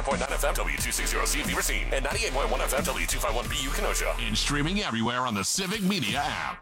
98.9 FM W260C Racine and 98.1 FM W251BU Kenosha. And streaming everywhere on the Civic Media app.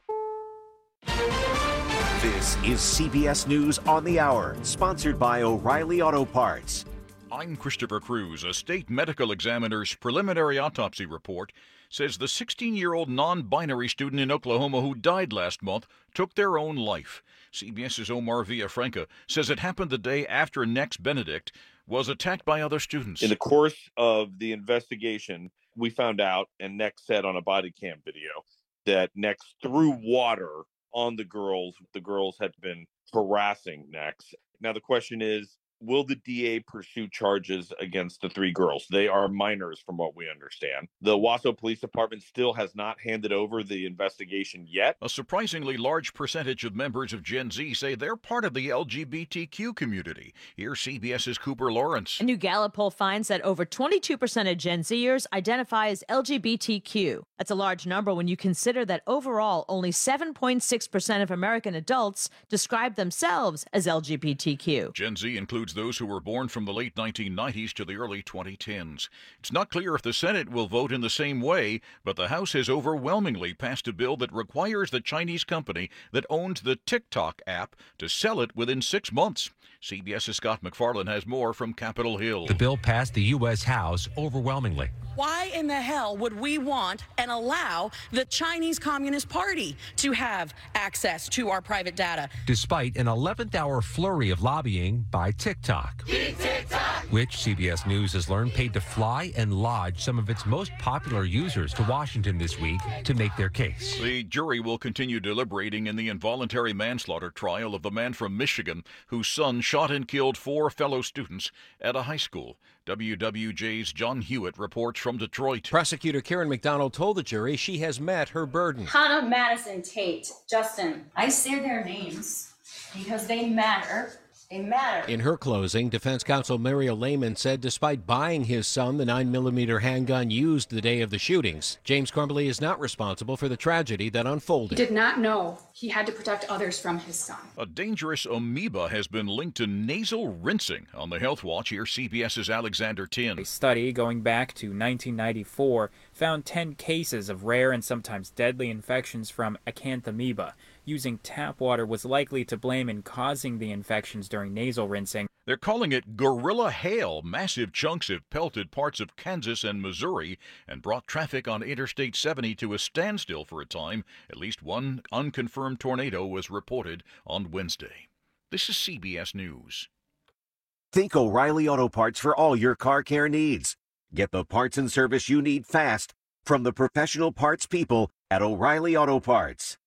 This is CBS News on the Hour, sponsored by O'Reilly Auto Parts. I'm Christopher Cruz. A state medical examiner's preliminary autopsy report says the 16-year-old non-binary student in Oklahoma who died last month took their own life. CBS's Omar Villafranca says it happened the day after Nex Benedict was attacked by other students. In the course of the investigation, we found out, and Nex said on a body cam video, that Nex threw water on the girls. The girls had been harassing Nex. Now the question is, will the DA pursue charges against the three girls? They are minors from what we understand. The Wausau Police Department still has not handed over the investigation yet. A surprisingly large percentage of members of Gen Z say they're part of the LGBTQ community. Here's CBS's Cooper Lawrence. A new Gallup poll finds that over 22% of Gen Zers identify as LGBTQ. That's a large number when you consider that overall only 7.6% of American adults describe themselves as LGBTQ. Gen Z includes those who were born from the late 1990s to the early 2010s. It's not clear if the Senate will vote in the same way, but the House has overwhelmingly passed a bill that requires the Chinese company that owns the TikTok app to sell it within 6 months. CBS's Scott McFarland has more from Capitol Hill. The bill passed the U.S. House overwhelmingly. Why in the hell would we want and allow the Chinese Communist Party to have access to our private data? Despite an 11th-hour flurry of lobbying by TikTok, which CBS News has learned paid to fly and lodge some of its most popular users to Washington this week to make their case. The jury will continue deliberating in the involuntary manslaughter trial of the man from Michigan whose son shot and killed 4 fellow students at a high school. WWJ's John Hewitt reports from Detroit. Prosecutor Karen McDonald told the jury she has met her burden. Hannah, Madison, Tate, Justin. I say their names because they matter. They matter. In her closing, defense counsel Mario Lehman said despite buying his son the 9mm handgun used the day of the shootings, James Crumbley is not responsible for the tragedy that unfolded. He did not know he had to protect others from his son. A dangerous amoeba has been linked to nasal rinsing. On the Health Watch, here's CBS's Alexander Tin. A study going back to 1994 found 10 cases of rare and sometimes deadly infections from acanthamoeba. Using tap water was likely to blame in causing the infections during nasal rinsing. They're calling it gorilla hail. Massive chunks have pelted parts of Kansas and Missouri and brought traffic on Interstate 70 to a standstill for a time. At least one unconfirmed tornado was reported on Wednesday. This is CBS News. Think O'Reilly Auto Parts for all your car care needs. Get the parts and service you need fast from the professional parts people at O'Reilly Auto Parts.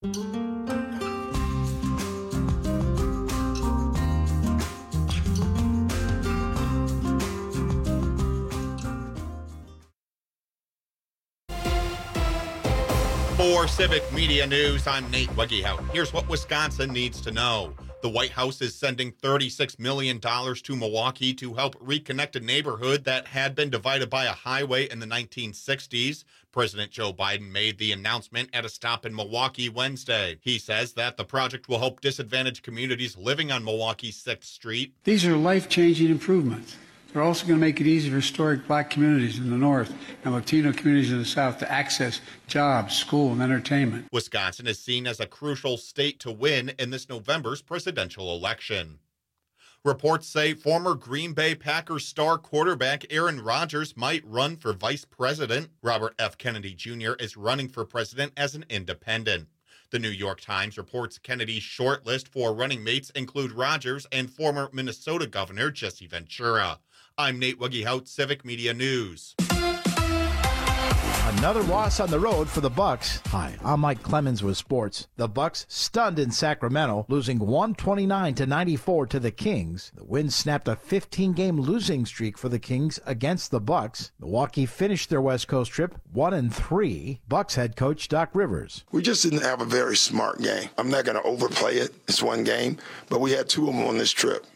For Civic Media News, I'm Nate Wegehout. Here's what Wisconsin needs to know. The White House is sending $36 million to Milwaukee to help reconnect a neighborhood that had been divided by a highway in the 1960s. President Joe Biden made the announcement at a stop in Milwaukee Wednesday. He says that the project will help disadvantaged communities living on Milwaukee's 6th Street. These are life-changing improvements. They're also going to make it easy for historic black communities in the north and Latino communities in the south to access jobs, school, and entertainment. Wisconsin is seen as a crucial state to win in this November's presidential election. Reports say former Green Bay Packers star quarterback Aaron Rodgers might run for vice president. Robert F. Kennedy Jr. is running for president as an independent. The New York Times reports Kennedy's shortlist for running mates include Rodgers and former Minnesota Governor Jesse Ventura. I'm Nate Wegehout, Civic Media News. Another loss on the road for the Bucs. Hi, I'm Mike Clemens with sports. The Bucs stunned in Sacramento, losing 129-94 to the Kings. The win snapped a 15-game losing streak for the Kings against the Bucs. Milwaukee finished their West Coast trip 1-3. Bucs head coach Doc Rivers. We just didn't have a very smart game. I'm not going to overplay it. It's one game, but we had 2 of them on this trip.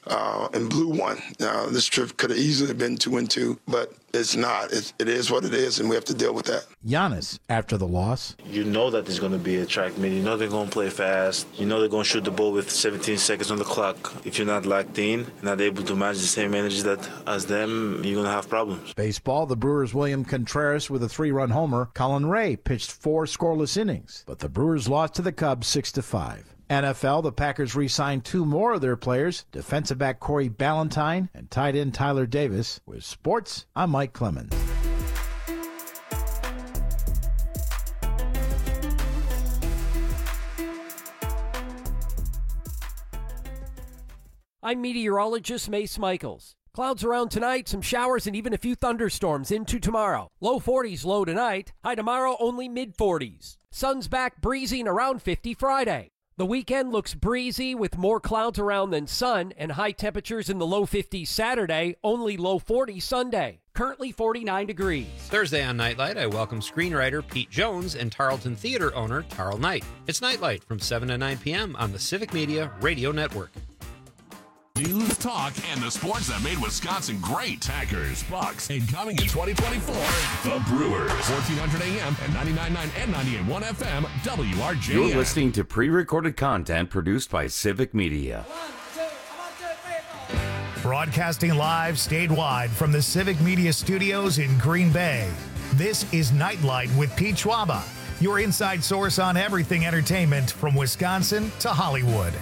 and blew one. Now, this trip could have easily been 2-2, but it's not. It is what it is, and we have to deal with that. Giannis, after the loss. You know that there's going to be a track meet. You know they're going to play fast. You know they're going to shoot the ball with 17 seconds on the clock. If you're not locked in, not able to match the same energy that as them, you're going to have problems. Baseball, the Brewers' William Contreras with a 3-run homer. Colin Ray pitched 4 scoreless innings, but the Brewers lost to the Cubs 6-5. NFL, the Packers re-signed 2 more of their players, defensive back Corey Ballantyne and tight end Tyler Davis. With sports, I'm Mike Clemens. I'm meteorologist Mace Michaels. Clouds around tonight, some showers, and even a few thunderstorms into tomorrow. Low 40s low tonight, high tomorrow only mid-40s. Sun's back breezy and around 50 Friday. The weekend looks breezy with more clouds around than sun and high temperatures in the low 50s Saturday, only low 40s Sunday. Currently 49 degrees. Thursday on Nightlight, I welcome screenwriter Pete Jones and Tarleton Theater owner Tarl Knight. It's Nightlight from 7 to 9 p.m. on the Civic Media Radio Network. News, talk, and the sports that made Wisconsin great. Packers, Bucks, and coming in 2024, the Brewers. 1400 AM and 99.9 and 98.1 FM, WRJN. You're listening to pre-recorded content produced by Civic Media. Broadcasting live statewide from the Civic Media Studios in Green Bay. This is Nightlight with Pete Schwaba, your inside source on everything entertainment from Wisconsin to Hollywood.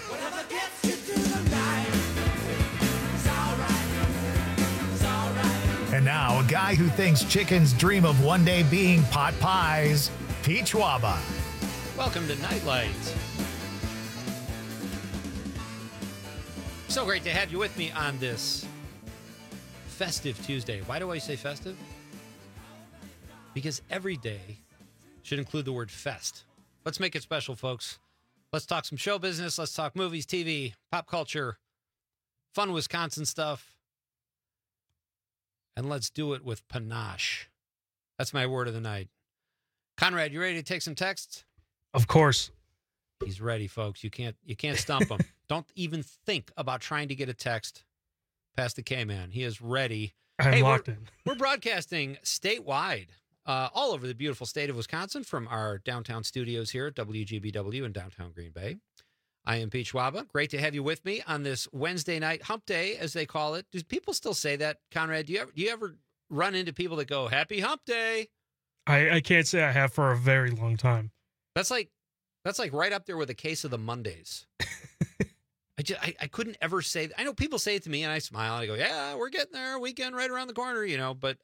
And now, a guy who thinks chickens dream of one day being pot pies, Pete Schwaba. Welcome to Nightlight. So great to have you with me on this festive Tuesday. Why do I say festive? Because every day should include the word fest. Let's make it special, folks. Let's talk some show business. Let's talk movies, TV, pop culture, fun Wisconsin stuff. And let's do it with panache. That's my word of the night. Conrad, you ready to take some texts? Of course. He's ready, folks. You can't stump him. Don't even think about trying to get a text past the K-Man. He is ready. I'm locked in. We're broadcasting statewide, all over the beautiful state of Wisconsin from our downtown studios here at WGBW in downtown Green Bay. I am Pete Schwaba. Great to have you with me on this Wednesday night hump day, as they call it. Do people still say that, Conrad? Do you ever run into people that go, "Happy Hump Day"? I can't say I have for a very long time. That's like right up there with a case of the Mondays. I couldn't ever say. I know people say it to me, and I smile. And I go, "Yeah, we're getting there. Weekend right around the corner," But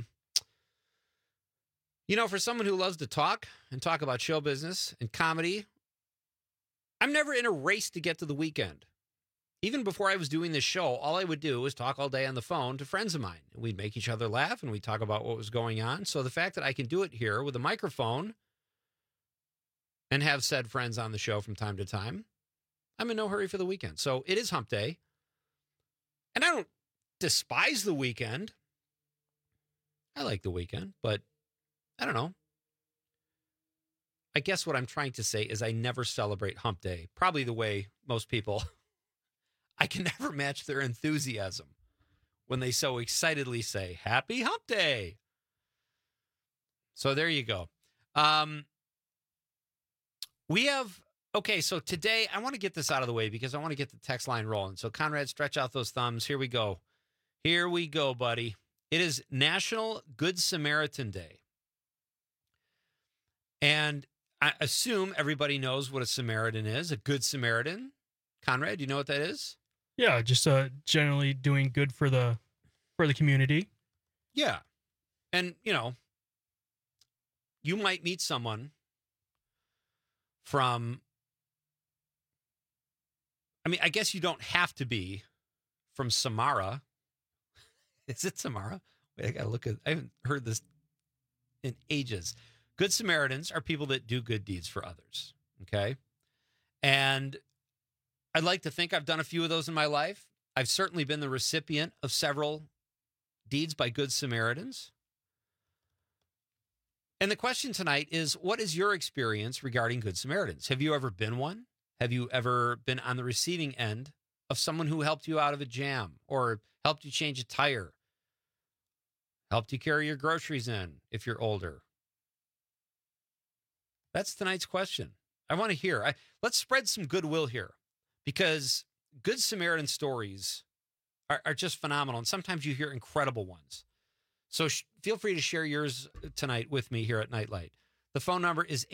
for someone who loves to talk and talk about show business and comedy, I'm never in a race to get to the weekend. Even before I was doing this show, all I would do was talk all day on the phone to friends of mine. We'd make each other laugh, and we'd talk about what was going on. So the fact that I can do it here with a microphone and have said friends on the show from time to time, I'm in no hurry for the weekend. So it is hump day. And I don't despise the weekend. I like the weekend, but I don't know. I guess what I'm trying to say is I never celebrate hump day. Probably the way most people. I can never match their enthusiasm when they so excitedly say, "Happy hump day." So there you go. So today I want to get this out of the way because I want to get the text line rolling. So Conrad, stretch out those thumbs. Here we go. Here we go, buddy. It is National Good Samaritan Day. And I assume everybody knows what a Samaritan is, a Good Samaritan. Conrad, do you know what that is? Yeah, just generally doing good for the community. Yeah. And, you might meet someone from, I guess you don't have to be from Samara. Is it Samara? Wait, I got to look at, I haven't heard this in ages. Good Samaritans are people that do good deeds for others, okay? And I'd like to think I've done a few of those in my life. I've certainly been the recipient of several deeds by Good Samaritans. And the question tonight is, what is your experience regarding Good Samaritans? Have you ever been one? Have you ever been on the receiving end of of someone who helped you out of a jam or helped you change a tire, helped you carry your groceries in if you're older? That's tonight's question. I want to hear. Let's spread some goodwill here, because Good Samaritan stories are just phenomenal. And sometimes you hear incredible ones. So feel free to share yours tonight with me here at Nightlight. The phone number is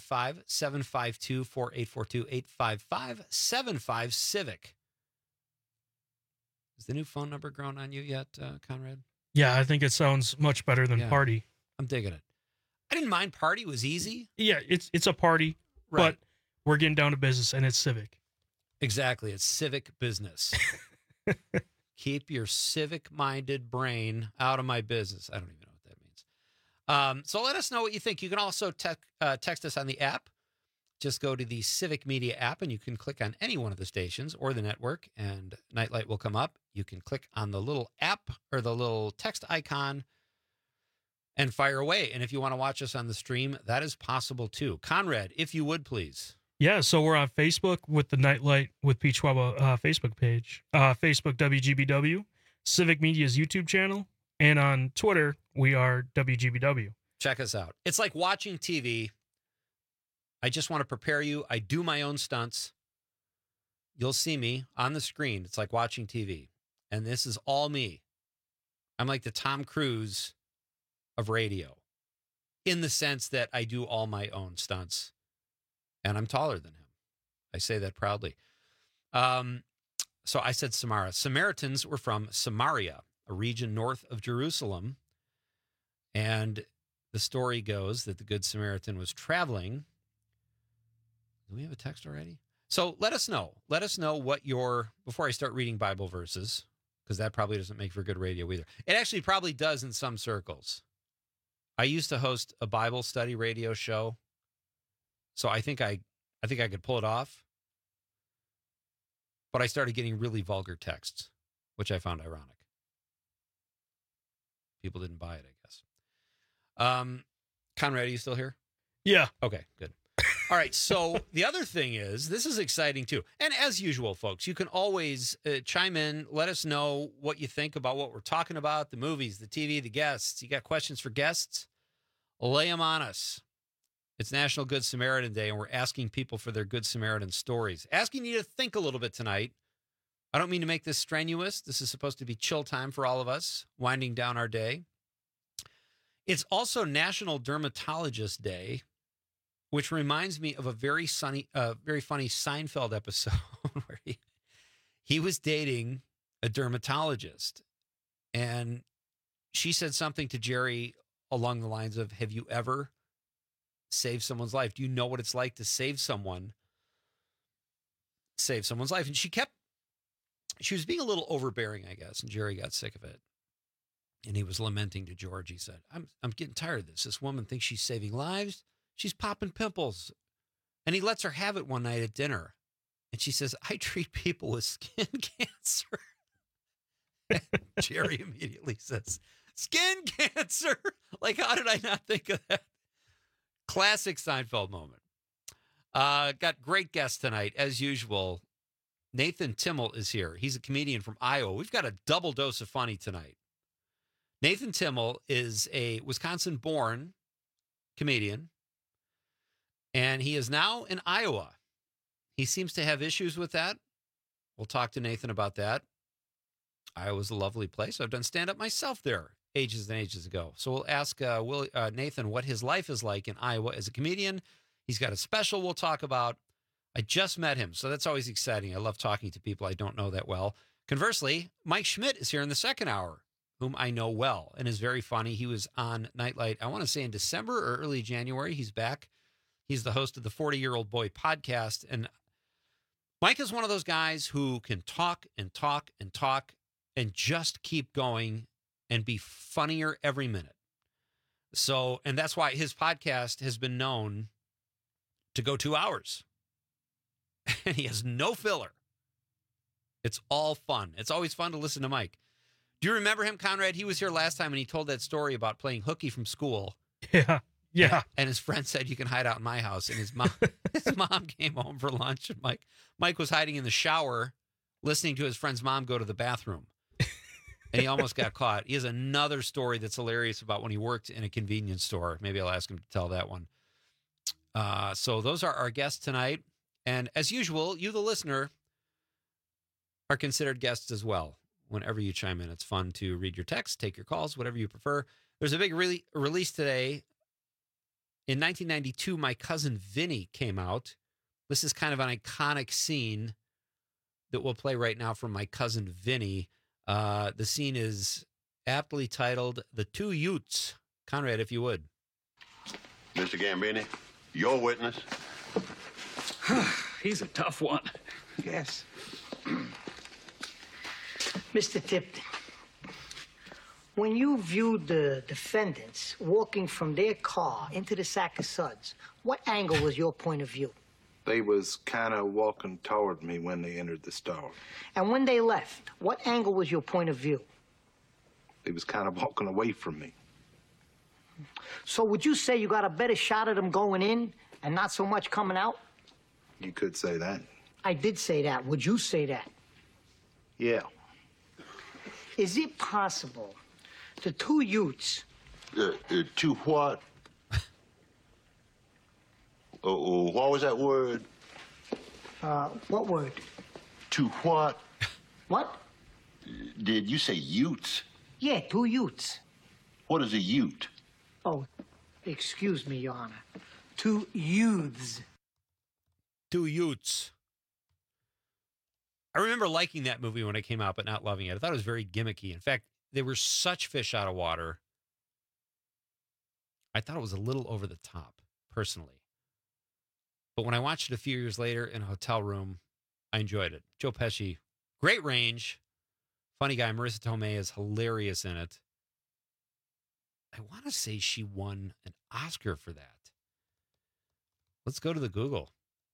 855-752-4842, 855-75-CIVIC. Is the new phone number grown on you yet, Conrad? Yeah, I think it sounds much better than party. I'm digging it. I didn't mind party. It was easy. Yeah, it's a party, Right. but we're getting down to business, and it's civic. Exactly. It's civic business. Keep your civic-minded brain out of my business. I don't even know what that means. So let us know what you think. You can also text us on the app. Just go to the Civic Media app, and you can click on any one of the stations or the network, and Nightlight will come up. You can click on the little app or the little text icon and fire away. And if you want to watch us on the stream, that is possible too. Conrad, if you would, please. Yeah, so we're on Facebook with the Nightlight with Pete Schwaba Facebook page, Facebook WGBW, Civic Media's YouTube channel, and on Twitter, we are WGBW. Check us out. It's like watching TV. I just want to prepare you. I do my own stunts. You'll see me on the screen. It's like watching TV. And this is all me. I'm like the Tom Cruise of radio, in the sense that I do all my own stunts. And I'm taller than him. I say that proudly. So I said Samara. Samaritans were from Samaria, a region north of Jerusalem. And the story goes that the Good Samaritan was traveling. Do we have a text already? So let us know. Let us know what before I start reading Bible verses, because that probably doesn't make for good radio either. It actually probably does in some circles. I used to host a Bible study radio show. So I think I could pull it off. But I started getting really vulgar texts, which I found ironic. People didn't buy it, I guess. Conrad, are you still here? Yeah. Okay, good. All right, so the other thing is, this is exciting too. And as usual, folks, you can always chime in, let us know what you think about what we're talking about, the movies, the TV, the guests. You got questions for guests? Lay them on us. It's National Good Samaritan Day, and we're asking people for their Good Samaritan stories. Asking you to think a little bit tonight. I don't mean to make this strenuous. This is supposed to be chill time for all of us, winding down our day. It's also National Dermatologist Day, which reminds me of a very funny Seinfeld episode where he was dating a dermatologist, and she said something to Jerry along the lines of, have you ever saved someone's life? Do you know what it's like to save someone's life? And she was being a little overbearing, I guess, and Jerry got sick of it. And he was lamenting to George. He said, I'm getting tired of this. This woman thinks she's saving lives. She's popping pimples. And he lets her have it one night at dinner. And she says, I treat people with skin cancer. And Jerry immediately says, skin cancer? Like, how did I not think of that? Classic Seinfeld moment. Got great guests tonight, as usual. Nathan Timmel is here. He's a comedian from Iowa. We've got a double dose of funny tonight. Nathan Timmel is a Wisconsin-born comedian, and he is now in Iowa. He seems to have issues with that. We'll talk to Nathan about that. Iowa's a lovely place. I've done stand-up myself there ages and ages ago. So we'll ask Nathan what his life is like in Iowa as a comedian. He's got a special we'll talk about. I just met him, so that's always exciting. I love talking to people I don't know that well. Conversely, Mike Schmidt is here in the second hour, whom I know well and is very funny. He was on Nightlight, I want to say in December or early January. He's back. He's the host of the 40-Year-Old Boy podcast. And Mike is one of those guys who can talk and talk and talk and just keep going and be funnier every minute. So, and that's why his podcast has been known to go 2 hours. And he has no filler. It's all fun. It's always fun to listen to Mike. Do you remember him, Conrad? He was here last time, and he told that story about playing hooky from school. Yeah. And his friend said, you can hide out in my house. And his mom came home for lunch, and Mike was hiding in the shower listening to his friend's mom go to the bathroom. And he almost got caught. He has another story that's hilarious about when he worked in a convenience store. Maybe I'll ask him to tell that one. So those are our guests tonight. And as usual, you, the listener, are considered guests as well. Whenever you chime in, it's fun to read your texts, take your calls, whatever you prefer. There's a big release today. In 1992, My Cousin Vinny came out. This is kind of an iconic scene that we'll play right now from My Cousin Vinny. The scene is aptly titled The Two Utes. Conrad, if you would. Mr. Gambini, your witness. He's a tough one. Yes. Mr. Tipton, when you viewed the defendants walking from their car into the sack of suds, what angle was your point of view? They was kind of walking toward me when they entered the store. And when they left, what angle was your point of view? They was kind of walking away from me. So would you say you got a better shot at them going in and not so much coming out? You could say that. I did say that. Would you say that? Yeah. Is it possible the two Utes... Two what? What was that word? What word? To what? What? Did you say Utes? Yeah, two Utes. What is a Ute? Oh, excuse me, Your Honor. Two youths. Two Utes. I remember liking that movie when it came out, but not loving it. I thought it was very gimmicky. In fact, they were such fish out of water. I thought it was a little over the top, personally. But when I watched it a few years later in a hotel room, I enjoyed it. Joe Pesci, great range. Funny guy. Marissa Tomei is hilarious in it. I want to say she won an Oscar for that. Let's go to the Google.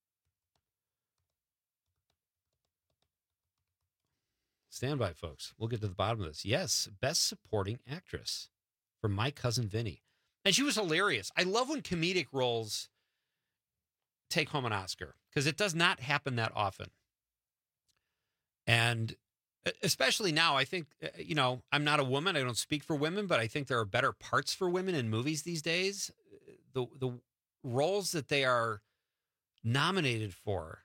Stand by, folks. We'll get to the bottom of this. Yes, Best Supporting Actress for My Cousin Vinny. And she was hilarious. I love when comedic roles take home an Oscar because it does not happen that often. And especially now, I think, I'm not a woman. I don't speak for women, but I think there are better parts for women in movies these days. The roles that they are nominated for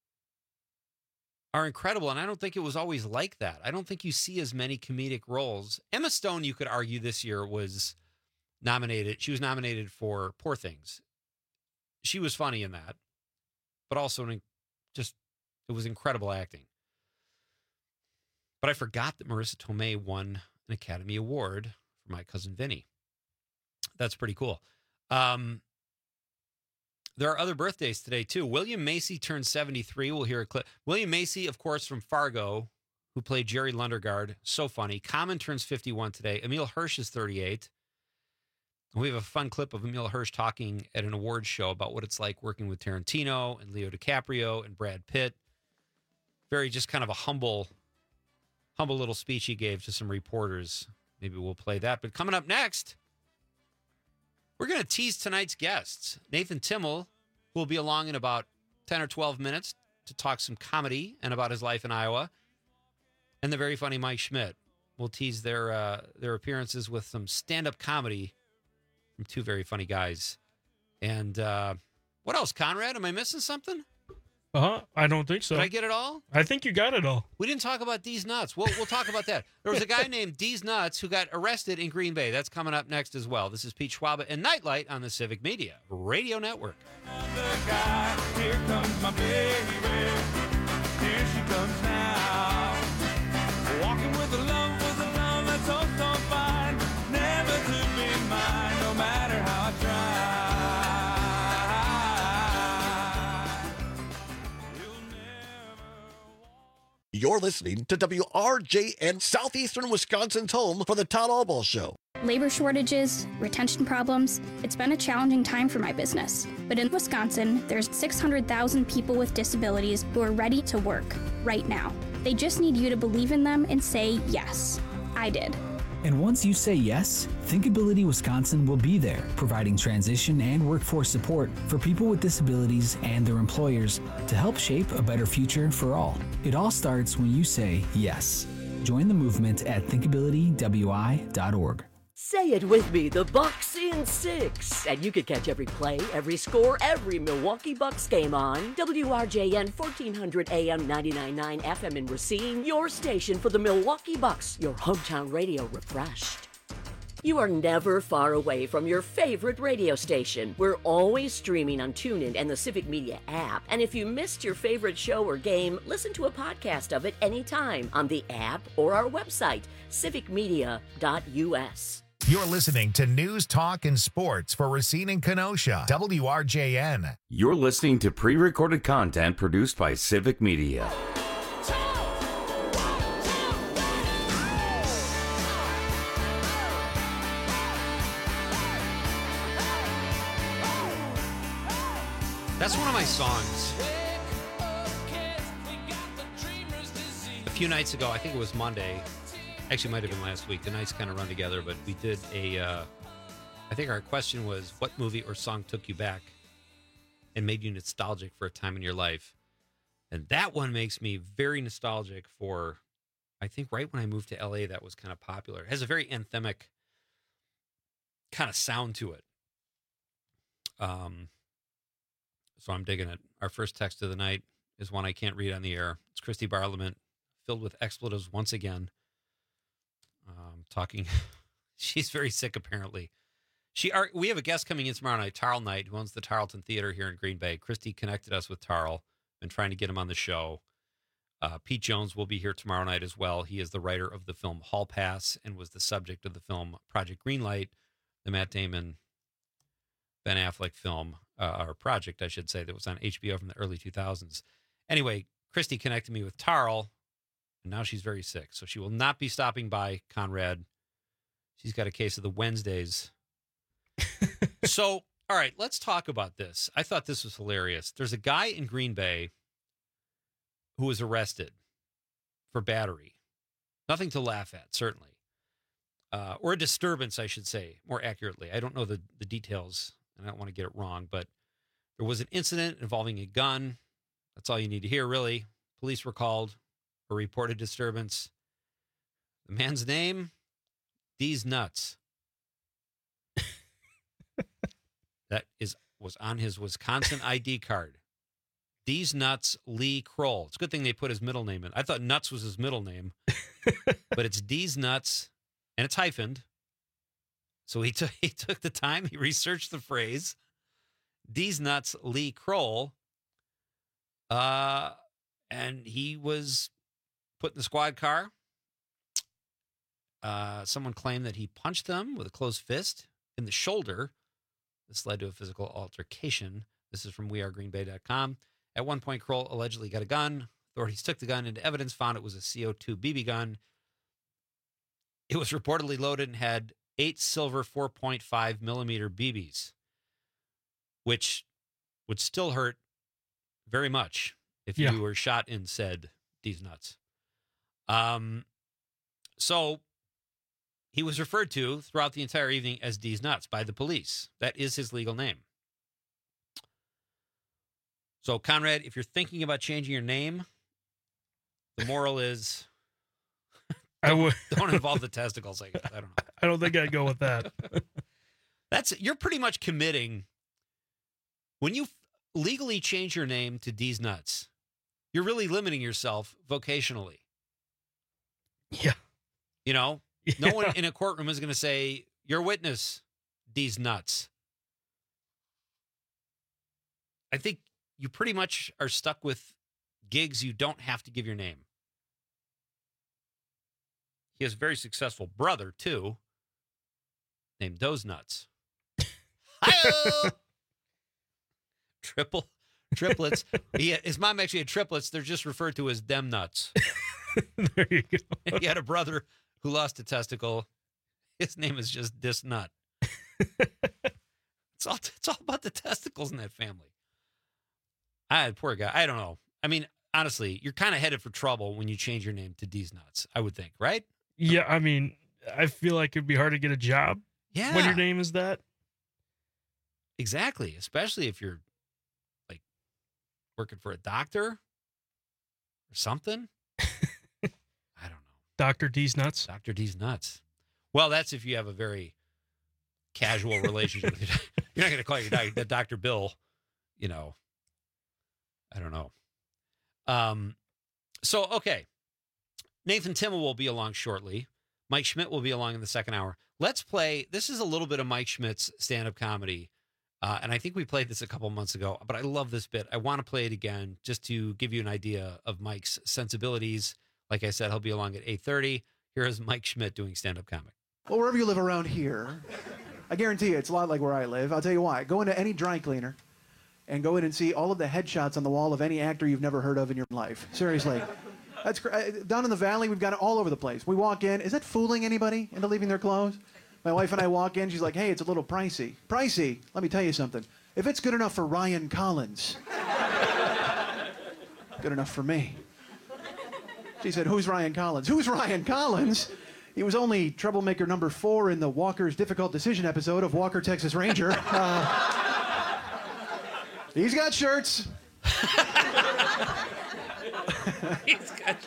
are incredible, and I don't think it was always like that. I don't think you see as many comedic roles. Emma Stone, you could argue this year was nominated. She was nominated for Poor Things. She was funny in that, but also it was incredible acting. But I forgot that Marissa Tomei won an Academy Award for My Cousin Vinny. That's pretty cool. There are other birthdays today, too. William Macy turned 73. We'll hear a clip. William Macy, of course, from Fargo, who played Jerry Lundegaard. So funny. Common turns 51 today. Emile Hirsch is 38. We have a fun clip of Emile Hirsch talking at an awards show about what it's like working with Tarantino and Leo DiCaprio and Brad Pitt. Very just kind of a humble little speech he gave to some reporters. Maybe we'll play that. But coming up next, we're going to tease tonight's guests. Nathan Timmel, who will be along in about 10 or 12 minutes to talk some comedy and about his life in Iowa. And the very funny Mike Schmidt. We'll tease their appearances with some stand-up comedy from two very funny guys. And what else, Conrad? Am I missing something? I don't think so. Did I get it all? I think you got it all. We didn't talk about D's Nuts. We'll talk about that. There was a guy named D's Nuts who got arrested in Green Bay. That's coming up next as well. This is Pete Schwaba and Nightlight on the Civic Media Radio Network. Here comes my baby. Here she comes now. Walking with a love that's so fine. Never to be mine, no matter how I try. You're listening to WRJN Southeastern Wisconsin's home for the Todd Albaugh Show. Labor shortages, retention problems, it's been a challenging time for my business. But in Wisconsin, there's 600,000 people with disabilities who are ready to work right now. They just need you to believe in them and say yes. I did. And once you say yes, Thinkability Wisconsin will be there, providing transition and workforce support for people with disabilities and their employers to help shape a better future for all. It all starts when you say yes. Join the movement at thinkabilitywi.org. Say it with me, the Bucks in 6. And you can catch every play, every score, every Milwaukee Bucks game on WRJN 1400 AM 99.9 FM in Racine, your station for the Milwaukee Bucks, your hometown radio refreshed. You are never far away from your favorite radio station. We're always streaming on TuneIn and the Civic Media app. And if you missed your favorite show or game, listen to a podcast of it anytime on the app or our website, civicmedia.us. You're listening to News, Talk, and Sports for Racine and Kenosha, WRJN. You're listening to pre-recorded content produced by Civic Media. That's one of my songs. A few nights ago, I think it was Monday. Actually, it might have been last week. The nights kind of run together, but we did I think our question was, what movie or song took you back and made you nostalgic for a time in your life? And that one makes me very nostalgic for, I think right when I moved to LA, that was kind of popular. It has a very anthemic kind of sound to it. So I'm digging it. Our first text of the night is one I can't read on the air. It's Christy Barlament, filled with expletives once again. Talking, she's very sick apparently. We have a guest coming in tomorrow night, Tarl Knight, who owns the Tarleton Theater here in Green Bay. Christy connected us with Tarl, been trying to get him on the show. Pete Jones will be here tomorrow night as well. He is the writer of the film Hall Pass and was the subject of the film Project Greenlight, the Matt Damon, Ben Affleck film, or project, I should say, that was on HBO from the early 2000s. Anyway, Christy connected me with Tarl, and now she's very sick, so she will not be stopping by, Conrad. She's got a case of the Wednesdays. So, all right, let's talk about this. I thought this was hilarious. There's a guy in Green Bay who was arrested for battery. Nothing to laugh at, certainly. Or a disturbance, I should say, more accurately. I don't know the details, and I don't want to get it wrong, but there was an incident involving a gun. That's all you need to hear, really. Police were called for reported disturbance. The man's name, D's Nuts. That was on his Wisconsin ID card. D's Nuts Lee Kroll. It's a good thing they put his middle name in. I thought Nuts was his middle name, but it's D's Nuts, and it's hyphened. So he took the time, he researched the phrase, D's Nuts Lee Kroll, and he was put in the squad car. Someone claimed that he punched them with a closed fist in the shoulder. This led to a physical altercation. This is from wearegreenbay.com. At one point, Kroll allegedly got a gun. Authorities took the gun into evidence, found it was a CO2 BB gun. It was reportedly loaded and had 8 silver 4.5 millimeter BBs, which would still hurt very much if you were shot in said D's Nuts. So he was referred to throughout the entire evening as D's Nuts by the police. That is his legal name. So, Conrad, if you're thinking about changing your name, the moral is don't involve the testicles, I guess. I don't know. I don't think I'd go with that. You're pretty much committing. When you legally change your name to D's Nuts, you're really limiting yourself vocationally. Yeah. You know, no one in a courtroom is going to say, your witness, D's Nuts. I think you pretty much are stuck with gigs you don't have to give your name. He has a very successful brother, too, named Doze Nuts. Hi-oh! Triplets. His mom actually had triplets. They're just referred to as Dem Nuts. There you go. And he had a brother who lost a testicle. His name is just Dis Nut. It's all about the testicles in that family. Poor guy. I don't know. I mean, honestly, you're kind of headed for trouble when you change your name to D's Nuts, I would think, right? Yeah, I mean, I feel like it'd be hard to get a job when your name is that. Exactly, especially if you're like working for a doctor or something. I don't know. Dr. D's Nuts. Dr. D's Nuts. Well, that's if you have a very casual relationship with your doctor. You're not going to call your Dr. Bill, you know. I don't know. So, okay. Nathan Timmel will be along shortly. Mike Schmidt will be along in the second hour. Let's play. This is a little bit of Mike Schmidt's stand-up comedy. And I think we played this a couple months ago, but I love this bit. I want to play it again just to give you an idea of Mike's sensibilities. Like I said, he'll be along at 8:30. Here is Mike Schmidt doing stand-up comedy. Well, wherever you live around here, I guarantee you it's a lot like where I live. I'll tell you why. Go into any dry cleaner and go in and see all of the headshots on the wall of any actor you've never heard of in your life. Seriously. That's down in the valley, we've got it all over the place. We walk in. Is that fooling anybody into leaving their clothes? My wife and I walk in. She's like, hey, it's a little pricey. Pricey? Let me tell you something. If it's good enough for Ryan Collins, good enough for me. She said, who's Ryan Collins? Who's Ryan Collins? He was only troublemaker number 4 in the Walker's Difficult Decision episode of Walker, Texas Ranger. He's got shirts. He's got...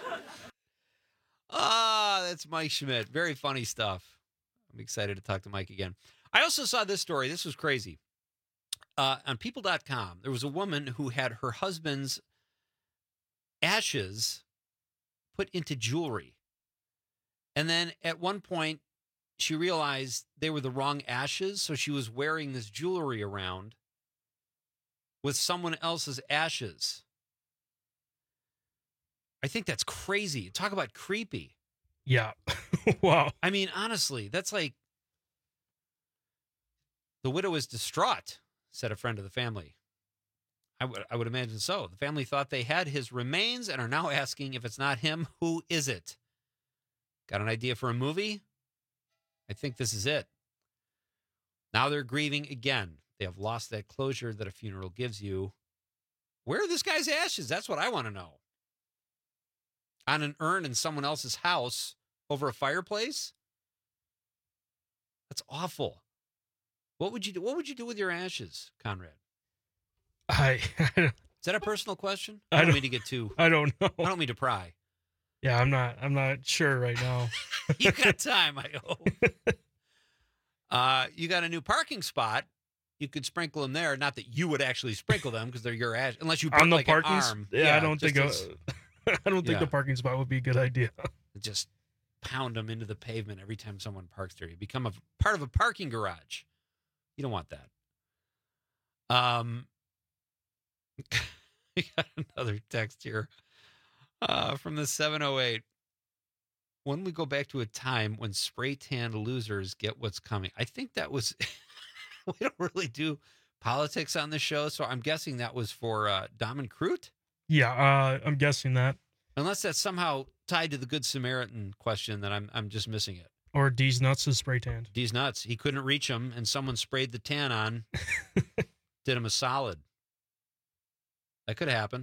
that's Mike Schmidt. Very funny stuff. I'm excited to talk to Mike again. I also saw this story. This was crazy. On people.com, there was a woman who had her husband's ashes put into jewelry. And then at one point, she realized they were the wrong ashes, so she was wearing this jewelry around with someone else's ashes. I think that's crazy. Talk about creepy. Yeah. Wow. I mean, honestly, that's like the widow is distraught, said a friend of the family. I would imagine so. The family thought they had his remains and are now asking if it's not him, who is it? Got an idea for a movie? I think this is it. Now they're grieving again. They have lost that closure that a funeral gives you. Where are this guy's ashes? That's what I want to know. On an urn in someone else's house over a fireplace? That's awful. What would you do? What would you do with your ashes, Conrad? Is that a personal question? I don't mean to get too. I don't know. I don't mean to pry. Yeah, I'm not sure right now. You got time, I hope. You got a new parking spot. You could sprinkle them there. Not that you would actually sprinkle them because they're your ash, unless you on the like parking. an arm. Yeah, I don't think Yeah. the parking spot would be a good idea. Just pound them into the pavement every time someone parks there. You become a part of a parking garage. You don't want that. We got another text here from the 708. When we go back to a time when spray tan losers get what's coming. I think that was, we don't really do politics on the show, so I'm guessing that was for Dom and Crute? Yeah, I'm guessing that. Unless that's somehow tied to the Good Samaritan question that I'm just missing it. Or D's Nuts is spray tanned. D's Nuts. He couldn't reach him, and someone sprayed the tan on, did him a solid. That could happen.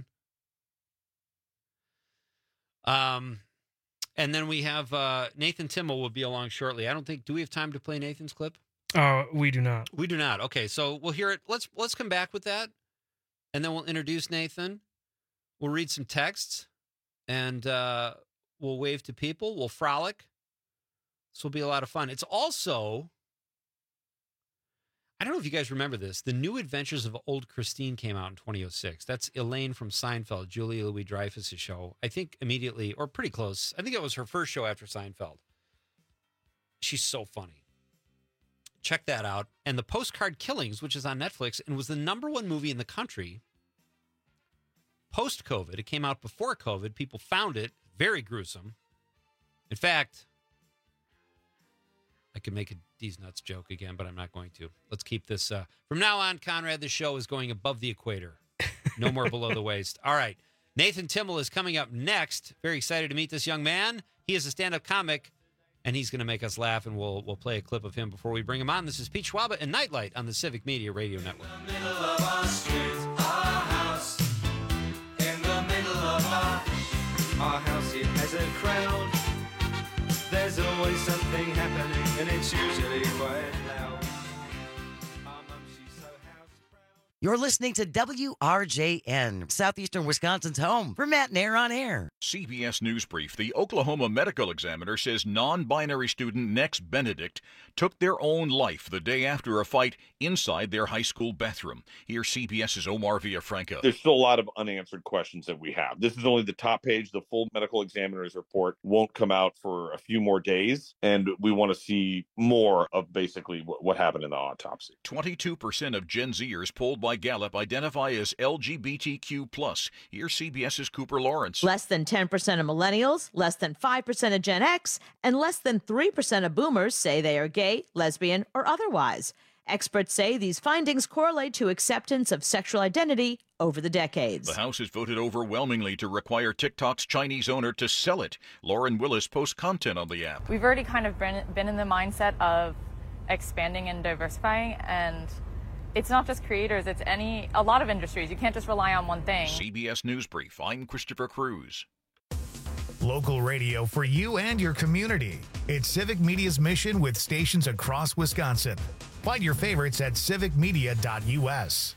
And then we have Nathan Timmel will be along shortly. I don't think, do we have time to play Nathan's clip? We do not. We do not. Okay, so we'll hear it. Let's come back with that, and then we'll introduce Nathan. We'll read some texts, and we'll wave to people. We'll frolic. This will be a lot of fun. It's also, I don't know if you guys remember this, The New Adventures of Old Christine came out in 2006. That's Elaine from Seinfeld, Julia Louis-Dreyfus' show. I think immediately, or pretty close. I think it was her first show after Seinfeld. She's so funny. Check that out. And The Postcard Killings, which is on Netflix and was the #1 movie in the country post-COVID. It came out before COVID. People found it very gruesome. In fact, I could make a D's Nuts joke again, but I'm not going to. Let's keep this. From now on, Conrad, the show is going above the equator. No more below the waist. All right. Nathan Timmel is coming up next. Very excited to meet this young man. He is a stand-up comic, and he's going to make us laugh, and we'll play a clip of him before we bring him on. This is Pete Schwaba and Nightlight on the Civic Media Radio Network. In the middle of our street, our house. In the middle of our house, it has a crowd. There's always something happening, and it's usually quite loud. You're listening to WRJN, Southeastern Wisconsin's home for Matt and Air on Air. CBS News Brief. The Oklahoma Medical Examiner says non-binary student Nex Benedict took their own life the day after a fight inside their high school bathroom. Here's CBS's Omar Villafranca. There's still a lot of unanswered questions that we have. This is only the top page. The full medical examiner's report won't come out for a few more days, and we want to see more of basically what happened in the autopsy. 22% of Gen Zers polled by Gallup identify as LGBTQ+. Here's CBS's Cooper Lawrence. Less than 10% of millennials, less than 5% of Gen X, and less than 3% of boomers say they are gay, lesbian, or otherwise. Experts say these findings correlate to acceptance of sexual identity over the decades. The House has voted overwhelmingly to require TikTok's Chinese owner to sell it. Lauren Willis posts content on the app. We've already kind of been in the mindset of expanding and diversifying, and it's not just creators, it's a lot of industries. You can't just rely on one thing. CBS News Brief. I'm Christopher Cruz. Local radio for you and your community. It's Civic Media's mission with stations across Wisconsin. Find your favorites at civicmedia.us.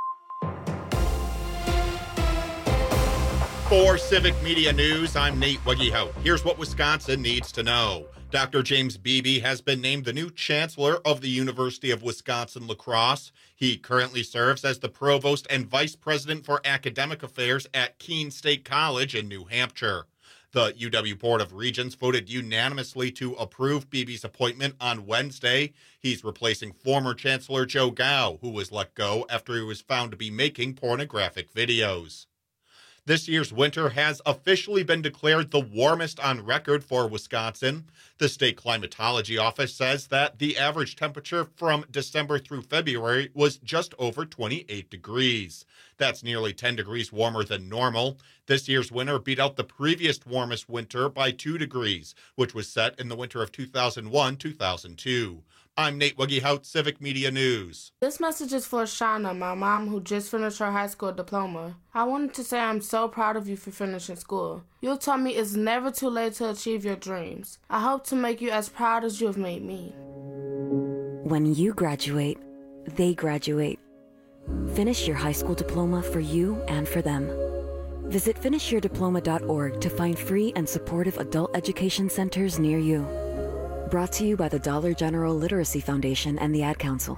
For Civic Media News, I'm Nate Weggehout. Here's what Wisconsin needs to know. Dr. James Beebe has been named the new chancellor of the University of Wisconsin-La Crosse. He currently serves as the provost and vice president for academic affairs at Keene State College in New Hampshire. The UW Board of Regents voted unanimously to approve Beebe's appointment on Wednesday. He's replacing former Chancellor Joe Gao, who was let go after he was found to be making pornographic videos. This year's winter has officially been declared the warmest on record for Wisconsin. The state climatology office says that the average temperature from December through February was just over 28 degrees. That's nearly 10 degrees warmer than normal. This year's winter beat out the previous warmest winter by 2 degrees, which was set in the winter of 2001-2002. I'm Nate Weggehout, Civic Media News. This message is for Shauna, my mom, who just finished her high school diploma. I wanted to say I'm so proud of you for finishing school. You taught me it's never too late to achieve your dreams. I hope to make you as proud as you have made me. When you graduate, they graduate. Finish your high school diploma for you and for them. Visit finishyourdiploma.org to find free and supportive adult education centers near you. Brought to you by the Dollar General Literacy Foundation and the Ad Council.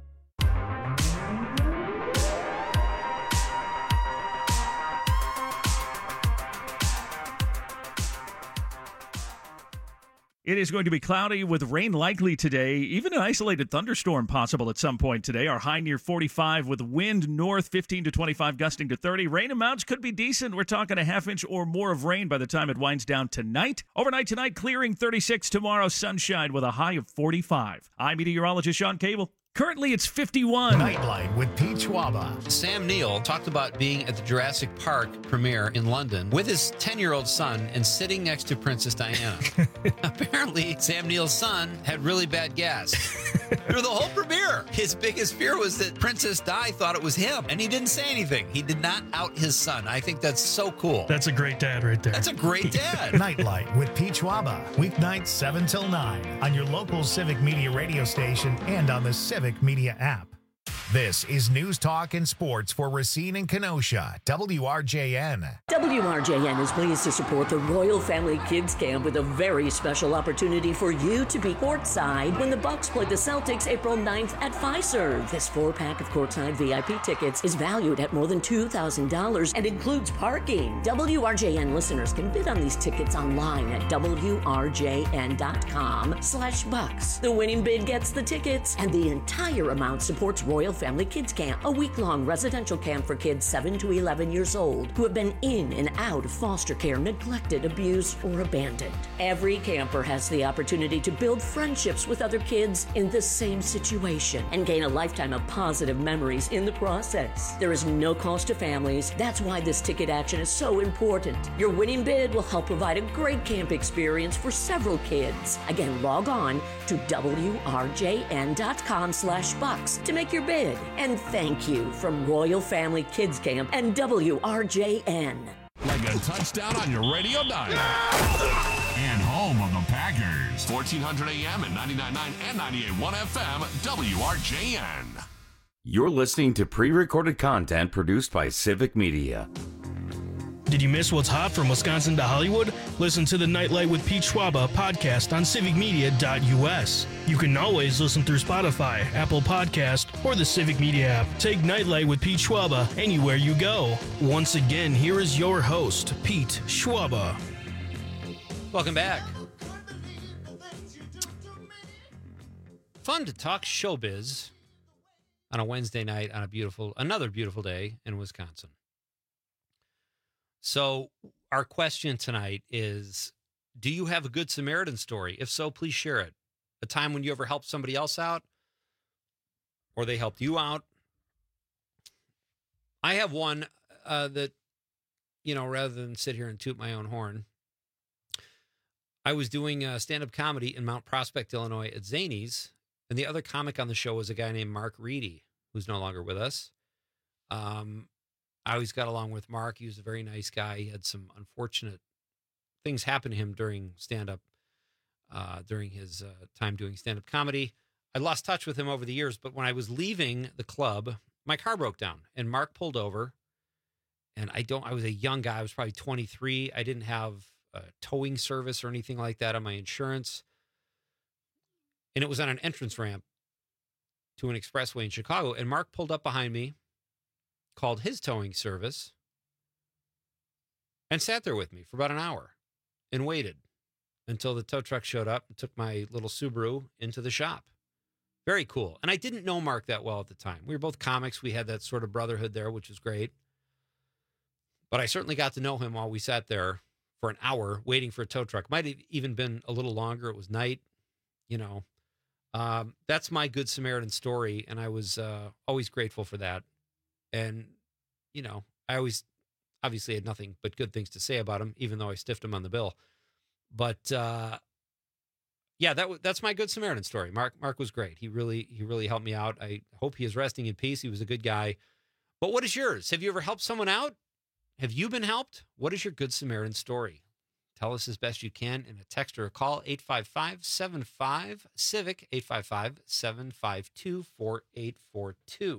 It is going to be cloudy with rain likely today, even an isolated thunderstorm possible at some point today. Our high near 45 with wind north 15 to 25 gusting to 30. Rain amounts could be decent. We're talking a half inch or more of rain by the time it winds down tonight. Overnight tonight, clearing 36 tomorrow, sunshine with a high of 45. I'm meteorologist Sean Cable. Currently, it's 51. Nightlight with Pete Schwaba. Sam Neill talked about being at the Jurassic Park premiere in London with his 10-year-old son and sitting next to Princess Diana. Apparently, Sam Neill's son had really bad gas through the whole premiere. His biggest fear was that Princess Di thought it was him, and he didn't say anything. He did not out his son. I think that's so cool. That's a great dad right there. That's a great dad. Nightlight with Pete Schwaba. Weeknights 7 till 9 on your local Civic Media radio station and on the Civic Media app. This is News Talk and Sports for Racine and Kenosha, WRJN. WRJN is pleased to support the Royal Family Kids Camp with a very special opportunity for you to be courtside when the Bucks play the Celtics April 9th at Fiserv. This 4-pack of courtside VIP tickets is valued at more than $2,000 and includes parking. WRJN listeners can bid on these tickets online at WRJN.com/Bucks. The winning bid gets the tickets, and the entire amount supports Royal Family Kids Camp, a week-long residential camp for kids 7 to 11 years old who have been in and out of foster care, neglected, abused, or abandoned. Every camper has the opportunity to build friendships with other kids in the same situation and gain a lifetime of positive memories in the process. There is no cost to families. That's why this ticket action is so important. Your winning bid will help provide a great camp experience for several kids. Again, log on to WRJN.com/Bucks to make your bid. And thank you from Royal Family Kids Camp and WRJN. Like a touchdown on your radio dial. And home of the Packers. Packers, 1400 AM and 99.9 and 98.1 FM, WRJN. You're listening to pre-recorded content produced by Civic Media. Did you miss what's hot from Wisconsin to Hollywood? Listen to the Nightlight with Pete Schwaba podcast on civicmedia.us. You can always listen through Spotify, Apple Podcast, or the Civic Media app. Take Nightlight with Pete Schwaba anywhere you go. Once again, here is your host, Pete Schwaba. Welcome back. Fun to talk showbiz on a Wednesday night on another beautiful day in Wisconsin. So our question tonight is, do you have a good Samaritan story? If so, please share it. A time when you ever helped somebody else out or they helped you out. I have one that, rather than sit here and toot my own horn, I was doing stand-up comedy in Mount Prospect, Illinois at Zanies, and the other comic on the show was a guy named Mark Reedy, who's no longer with us. I always got along with Mark. He was a very nice guy. He had some unfortunate things happen to him during stand-up, during his time doing stand-up comedy. I lost touch with him over the years, but when I was leaving the club, my car broke down, and Mark pulled over, and I was a young guy. I was probably 23. I didn't have a towing service or anything like that on my insurance, and it was on an entrance ramp to an expressway in Chicago, and Mark pulled up behind me, called his towing service, and sat there with me for about an hour and waited until the tow truck showed up and took my little Subaru into the shop. Very cool. And I didn't know Mark that well at the time. We were both comics. We had that sort of brotherhood there, which was great. But I certainly got to know him while we sat there for an hour waiting for a tow truck. Might have even been a little longer. It was night, That's my Good Samaritan story, and I was always grateful for that. And, I always obviously had nothing but good things to say about him, even though I stiffed him on the bill. But, that's my Good Samaritan story. Mark was great. He really helped me out. I hope he is resting in peace. He was a good guy. But what is yours? Have you ever helped someone out? Have you been helped? What is your Good Samaritan story? Tell us as best you can in a text or a call, 855-75-CIVIC, 855-752-4842.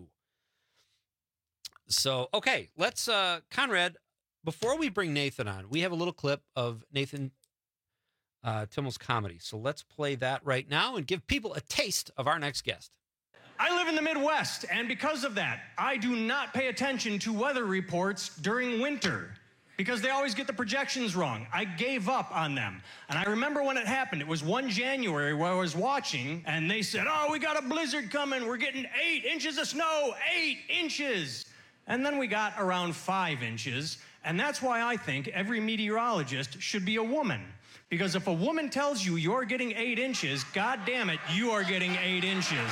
So, okay, let's, Conrad, before we bring Nathan on, we have a little clip of Nathan Timmel's comedy. So let's play that right now and give people a taste of our next guest. I live in the Midwest, and because of that, I do not pay attention to weather reports during winter because they always get the projections wrong. I gave up on them. And I remember when it happened. It was one January where I was watching, and they said, oh, we got a blizzard coming. We're getting 8 inches of snow, 8 inches. And then we got around 5 inches, and that's why I think every meteorologist should be a woman. Because if a woman tells you you're getting 8 inches, God damn it, you are getting 8 inches.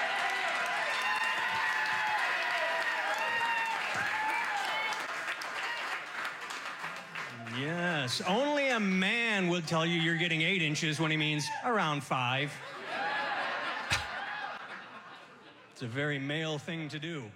Yes, only a man would tell you you're getting 8 inches when he means around 5. It's a very male thing to do.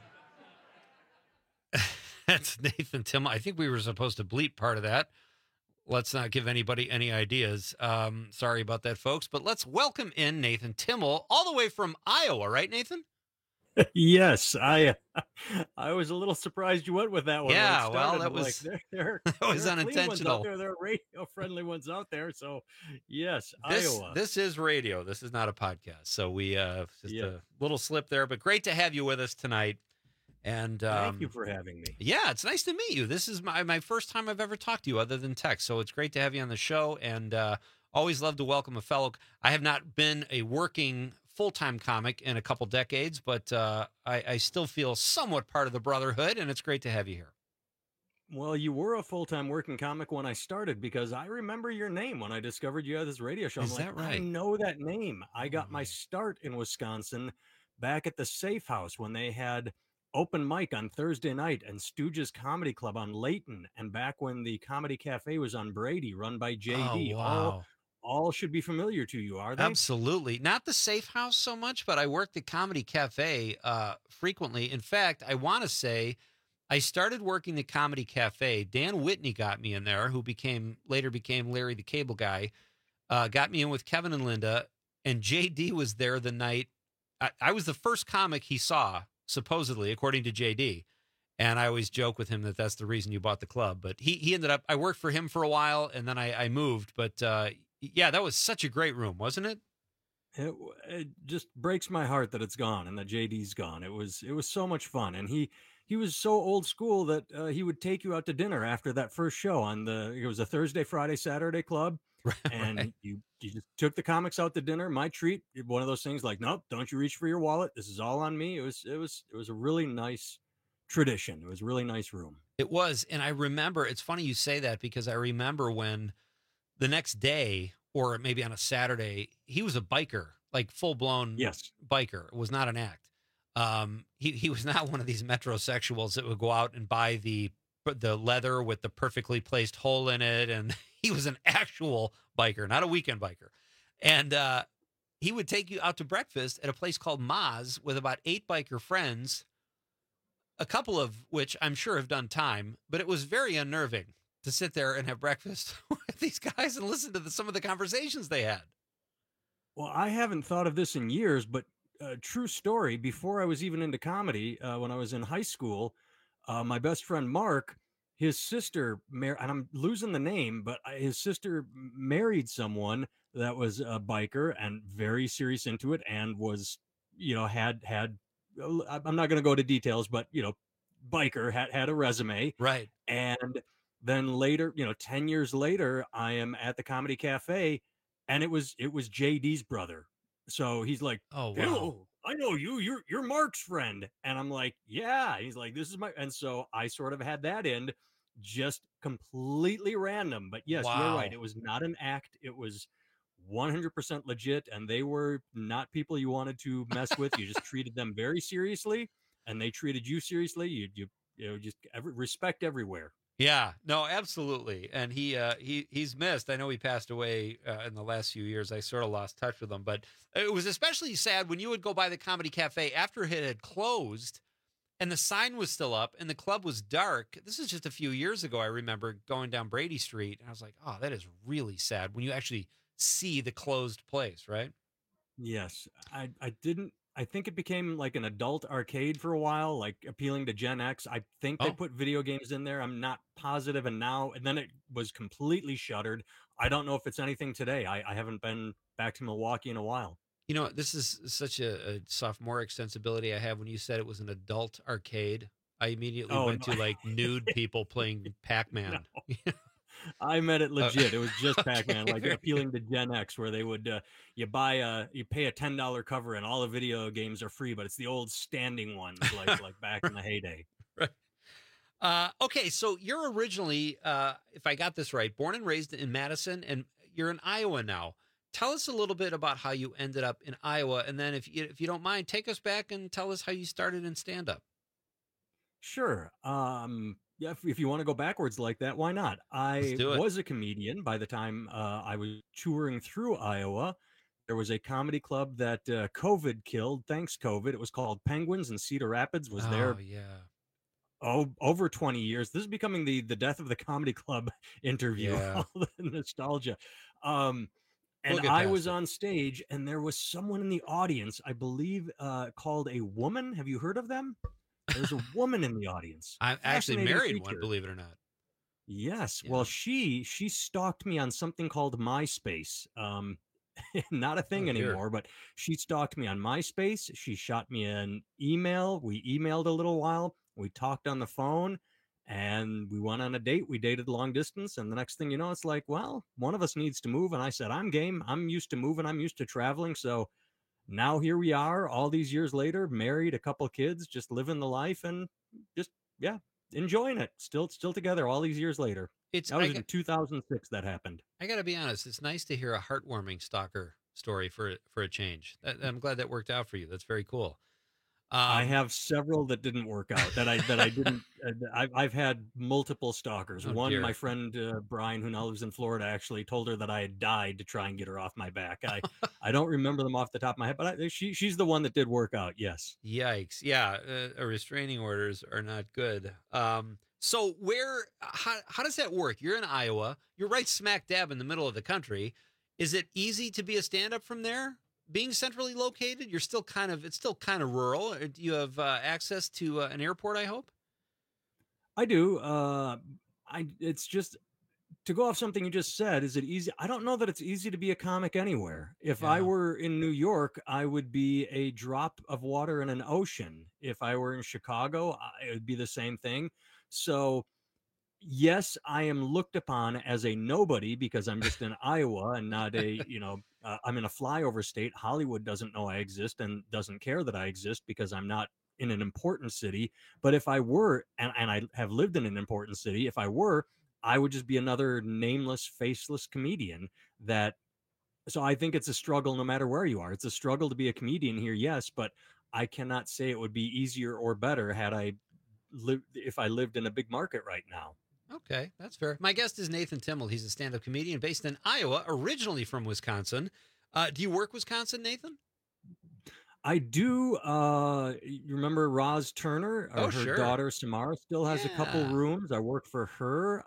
That's Nathan Timmel. I think we were supposed to bleep part of that. Let's not give anybody any ideas. Sorry about that, folks. But let's welcome in Nathan Timmel, all the way from Iowa, right, Nathan? Yes, I was a little surprised you went with that one. Yeah, when it well, started. that I'm was like, there that was are clean unintentional. Ones out there are radio-friendly ones out there. So, yes, Iowa. This is radio. This is not a podcast. So we a little slip there, but great to have you with us tonight. And thank you for having me. Yeah, it's nice to meet you. This is my first time I've ever talked to you other than text. So it's great to have you on the show, and always love to welcome a fellow. I have not been a working full-time comic in a couple decades, but I still feel somewhat part of the brotherhood, and it's great to have you here. Well, you were a full-time working comic when I started, because I remember your name when I discovered you had this radio show. Is that right? I know that name. I got my start in Wisconsin back at the Safe House when they had open mic on Thursday night and Stooges Comedy Club on Layton, and back when the Comedy Cafe was on Brady, run by JD. Oh, wow. All should be familiar to you, are they? Absolutely. Not the Safe House so much, but I worked at Comedy Cafe frequently. In fact, I want to say I started working the Comedy Cafe. Dan Whitney got me in there, who later became Larry the Cable Guy. got me in with Kevin and Linda, and JD was there the night. I was the first comic he saw, supposedly, according to JD. And I always joke with him that that's the reason you bought the club. But he ended up, I worked for him for a while, and then I moved. But yeah, that was such a great room, wasn't it? It just breaks my heart that it's gone and that JD's gone. It was so much fun, and he was so old school that he would take you out to dinner after that first show it was a Thursday, Friday, Saturday club, and Right. you just took the comics out to dinner. My treat, one of those things like, nope, don't you reach for your wallet. This is all on me. It was a really nice tradition. It was a really nice room. It was. And I remember, it's funny you say that because I remember when the next day, or maybe on a Saturday, he was a biker, like full blown biker. It was not an act. He was not one of these metrosexuals that would go out and buy the leather with the perfectly placed hole in it. And he was an actual biker, not a weekend biker. And he would take you out to breakfast at a place called Maz with about 8 biker friends, a couple of which I'm sure have done time, but it was very unnerving to sit there and have breakfast with these guys and listen to some of the conversations they had. Well, I haven't thought of this in years, but true story. Before I was even into comedy, when I was in high school, my best friend Mark, his sister, and I'm losing the name, but his sister married someone that was a biker and very serious into it, and was, had. I'm not going to go to details, but biker had a resume, right? And then later, 10 years later, I am at the Comedy Cafe, and it was JD's brother. So he's like, "Oh, wow, Bill, I know you. You're Mark's friend." And I'm like, "Yeah." He's like, "This is my." And so I sort of had that end, just completely random. But yes, you're right. It was not an act. It was 100% legit, and they were not people you wanted to mess with. You just treated them very seriously, and they treated you seriously. You just respect everywhere. Yeah, no, absolutely. And he's missed. I know he passed away in the last few years. I sort of lost touch with him, but it was especially sad when you would go by the Comedy Cafe after it had closed and the sign was still up and the club was dark. This is just a few years ago. I remember going down Brady Street and I was like, oh, that is really sad when you actually see the closed place, right? Yes. I think it became like an adult arcade for a while, like appealing to Gen X. I think they put video games in there. I'm not positive. And then it was completely shuttered. I don't know if it's anything today. I haven't been back to Milwaukee in a while. You know, this is such a sophomoric sensibility I have. When you said it was an adult arcade, I immediately went to like nude people playing Pac-Man. No. I meant it legit. It was just Pac-Man, like appealing to Gen X, where they would you pay a $10 cover and all the video games are free, but it's the old standing ones, like back in the heyday. Right. Okay, so you're originally, if I got this right, born and raised in Madison, and you're in Iowa now. Tell us a little bit about how you ended up in Iowa, and then if you don't mind, take us back and tell us how you started in stand-up. Sure. Yeah, if you want to go backwards like that, why not? I was a comedian by the time I was touring through Iowa. There was a comedy club that COVID killed. Thanks, COVID. It was called Penguins in Cedar Rapids. Was there? Over 20 years. This is becoming the death of the comedy club interview. Yeah. All the nostalgia. And I was on stage, and there was someone in the audience, I believe, called a woman. Have you heard of them? There's a woman in the audience. I actually married one, believe it or not. Yes. Yeah. Well, she stalked me on something called MySpace. Not a thing anymore, but she stalked me on MySpace. She shot me an email. We emailed a little while. We talked on the phone, and we went on a date. We dated long distance, and the next thing you know, it's like, well, one of us needs to move. And I said, I'm game. I'm used to moving. I'm used to traveling. So now here we are, all these years later, married, a couple kids, just living the life and just, enjoying it. Still together all these years later. That was in 2006 that happened. I got to be honest. It's nice to hear a heartwarming stalker story for a change. I'm glad that worked out for you. That's very cool. I have several that didn't work out. That I didn't. I've had multiple stalkers. One, my friend Brian, who now lives in Florida, actually told her that I had died to try and get her off my back. I don't remember them off the top of my head, but she's the one that did work out. Yes. Yikes! Yeah, restraining orders are not good. So how does that work? You're in Iowa. You're right smack dab in the middle of the country. Is it easy to be a stand-up from there? Being centrally located, it's still kind of rural. Do you have access to an airport, I hope? I do. It's just, to go off something you just said, is it easy? I don't know that it's easy to be a comic anywhere. If I were in New York, I would be a drop of water in an ocean. If I were in Chicago, it would be the same thing. So, yes, I am looked upon as a nobody because I'm just in Iowa and not I'm in a flyover state. Hollywood doesn't know I exist and doesn't care that I exist because I'm not in an important city. But if I were, and I have lived in an important city, if I were, I would just be another nameless, faceless comedian so I think it's a struggle no matter where you are. It's a struggle to be a comedian here, yes, but I cannot say it would be easier or better if I lived in a big market right now. Okay, that's fair. My guest is Nathan Timmel. He's a stand-up comedian based in Iowa, originally from Wisconsin. Do you work Wisconsin, Nathan? I do. You remember Roz Turner? Her daughter Samara still has a couple rooms. I work for her.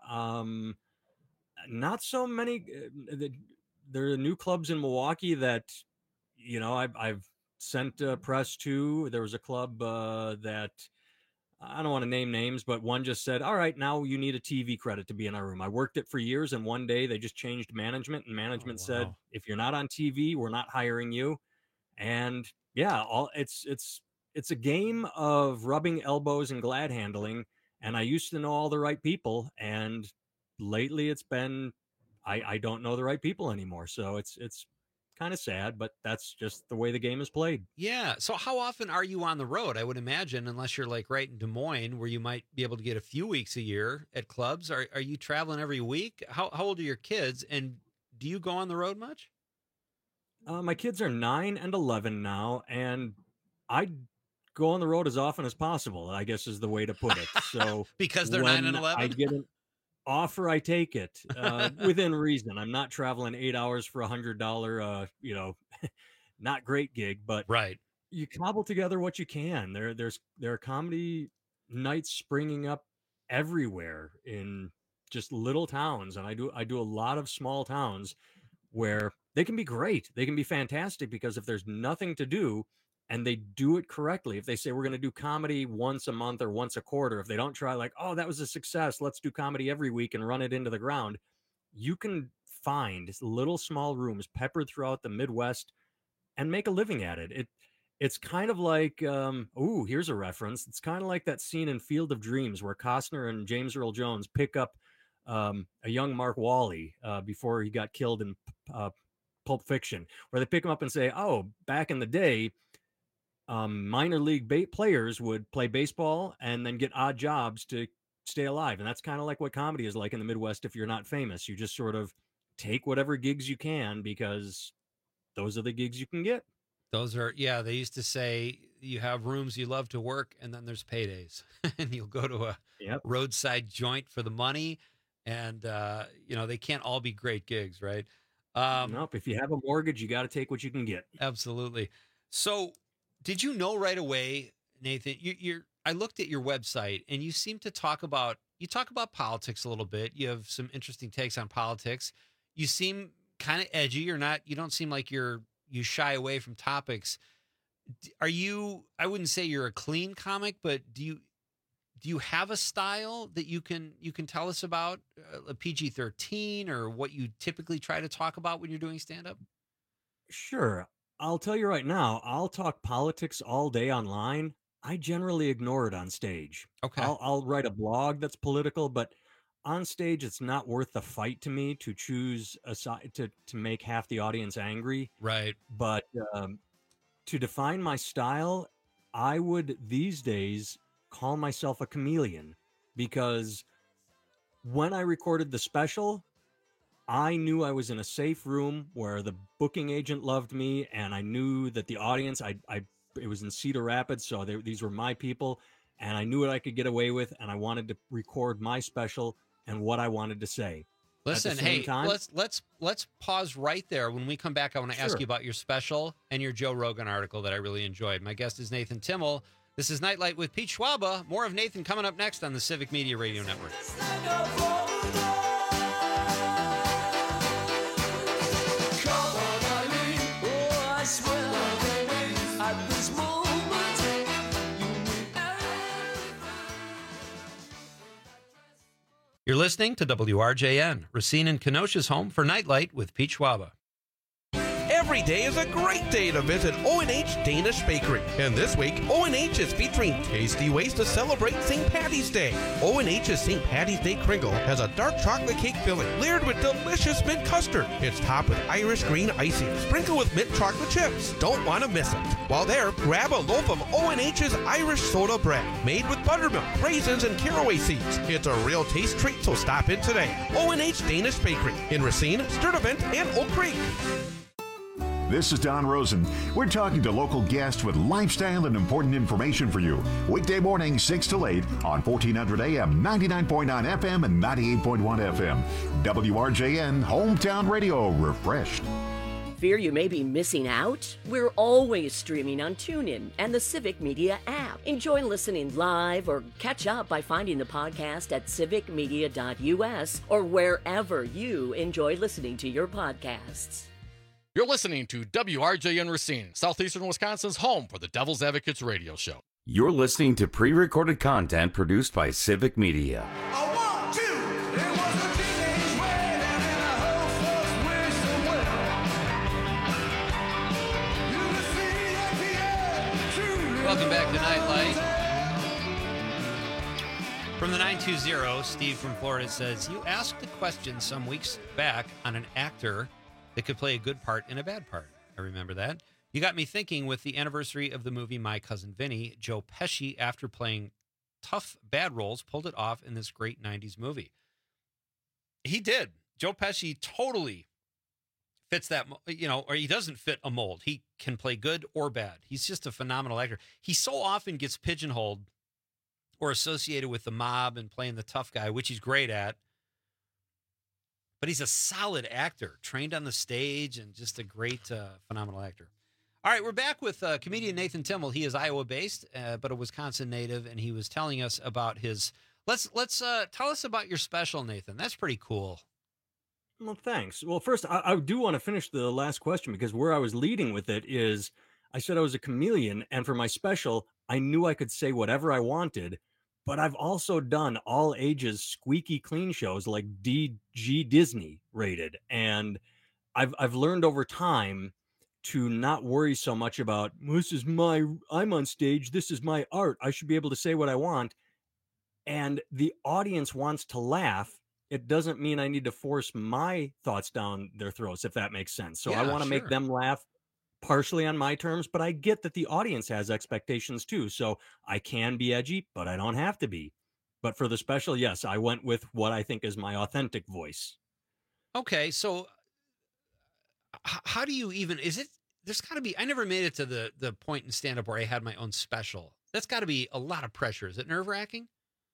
Not so many. There are new clubs in Milwaukee that, I've sent press to. There was a club that, I don't want to name names, but one just said, all right, now you need a TV credit to be in our room. I worked it for years, and one day they just changed management, and management said, if you're not on TV, we're not hiring you. And it's a game of rubbing elbows and glad handling. And I used to know all the right people, and lately it's been, I don't know the right people anymore. So it's kind of sad, but that's just the way the game is played. Yeah. So how often are you on the road? I would imagine, unless you're like right in Des Moines, where you might be able to get a few weeks a year at clubs. Are you traveling every week? How old are your kids? And do you go on the road much? My kids are 9 and 11 now, and I go on the road as often as possible, I guess is the way to put it. So because they're 9 and 11? I get an offer, I take it within reason. I'm not traveling 8 hours for $100, not great gig, but right. You cobble together what you can. There are comedy nights springing up everywhere in just little towns, and I do a lot of small towns where they can be great. They can be fantastic because if there's nothing to do and they do it correctly, if they say we're going to do comedy once a month or once a quarter, if they don't try like, oh, that was a success, let's do comedy every week and run it into the ground, you can find little small rooms peppered throughout the Midwest and make a living at it. It's kind of like, here's a reference. It's kind of like that scene in Field of Dreams where Costner and James Earl Jones pick up a young Mark Wally before he got killed in Pulp Fiction, where they pick him up and say, oh, back in the day, minor league players would play baseball and then get odd jobs to stay alive. And that's kind of like what comedy is like in the Midwest. If you're not famous, you just sort of take whatever gigs you can because those are the gigs you can get. Those are, they used to say you have rooms you love to work and then there's paydays and you'll go to a roadside joint for the money. And, they can't all be great gigs, right? Nope. If you have a mortgage, you got to take what you can get. Absolutely. So did you know right away, Nathan, I looked at your website and you seem to talk about politics a little bit. You have some interesting takes on politics. You seem kind of edgy. You don't seem like you shy away from topics. I wouldn't say you're a clean comic, but do you have a style that you can tell us about, a PG-13 or what you typically try to talk about when you're doing stand-up? Sure. I'll tell you right now, I'll talk politics all day online. I generally ignore it on stage. Okay. I'll write a blog that's political, but on stage, it's not worth the fight to me to choose a side to make half the audience angry. Right. But to define my style, I would these days call myself a chameleon, because when I recorded the special, I knew I was in a safe room where the booking agent loved me, and I knew that the audience, it was in Cedar Rapids, so these were my people, and I knew what I could get away with, and I wanted to record my special and what I wanted to say. Listen, hey, let's pause right there. When we come back, I want to ask you about your special and your Joe Rogan article that I really enjoyed. My guest is Nathan Timmel. This is Nightlight with Pete Schwaba. More of Nathan coming up next on the Civic Media Radio Network. You're listening to WRJN, Racine and Kenosha's home for Nightlight with Pete Schwaba. Every day is a great day to visit O&H Danish Bakery. And this week, O&H is featuring tasty ways to celebrate St. Patty's Day. O&H's St. Patty's Day Kringle has a dark chocolate cake filling layered with delicious mint custard. It's topped with Irish green icing, sprinkled with mint chocolate chips. Don't want to miss it. While there, grab a loaf of O&H's Irish soda bread, made with buttermilk, raisins, and caraway seeds. It's a real taste treat, so stop in today. O&H Danish Bakery in Racine, Sturtevant, and Oak Creek. This is Don Rosen. We're talking to local guests with lifestyle and important information for you. Weekday morning, 6 to 8 on 1400 AM, 99.9 FM, and 98.1 FM. WRJN, Hometown Radio, refreshed. Fear you may be missing out? We're always streaming on TuneIn and the Civic Media app. Enjoy listening live or catch up by finding the podcast at civicmedia.us or wherever you enjoy listening to your podcasts. You're listening to WRJN Racine, Southeastern Wisconsin's home for the Devil's Advocates radio show. You're listening to pre-recorded content produced by Civic Media. Welcome back to Nightlight. From the 920, Steve from Florida says, you asked a question some weeks back on an actor that could play a good part in a bad part. I remember that. You got me thinking with the anniversary of the movie My Cousin Vinny, Joe Pesci, after playing tough bad roles, pulled it off in this great 90s movie. He did. Joe Pesci totally fits that, or he doesn't fit a mold. He can play good or bad. He's just a phenomenal actor. He so often gets pigeonholed or associated with the mob and playing the tough guy, which he's great at. But he's a solid actor, trained on the stage, and just a great, phenomenal actor. All right, we're back with comedian Nathan Timmel. He is Iowa-based, but a Wisconsin native, and he was telling us about his. Let's tell us about your special, Nathan. That's pretty cool. Well, thanks. Well, first, I do want to finish the last question, because where I was leading with it is I said I was a chameleon, and for my special, I knew I could say whatever I wanted. But I've also done all ages squeaky clean shows like DG Disney rated. And I've learned over time to not worry so much about, I'm on stage, this is my art, I should be able to say what I want. And the audience wants to laugh. It doesn't mean I need to force my thoughts down their throats, if that makes sense. So Yeah, I want to make them laugh partially on my terms, but I get that the audience has expectations too. So I can be edgy, but I don't have to be. But for the special, yes, I went with what I think is my authentic voice. Okay, so how do you even, there's got to be, I never made it to the point in stand-up where I had my own special. That's got to be a lot of pressure. Is it nerve-wracking?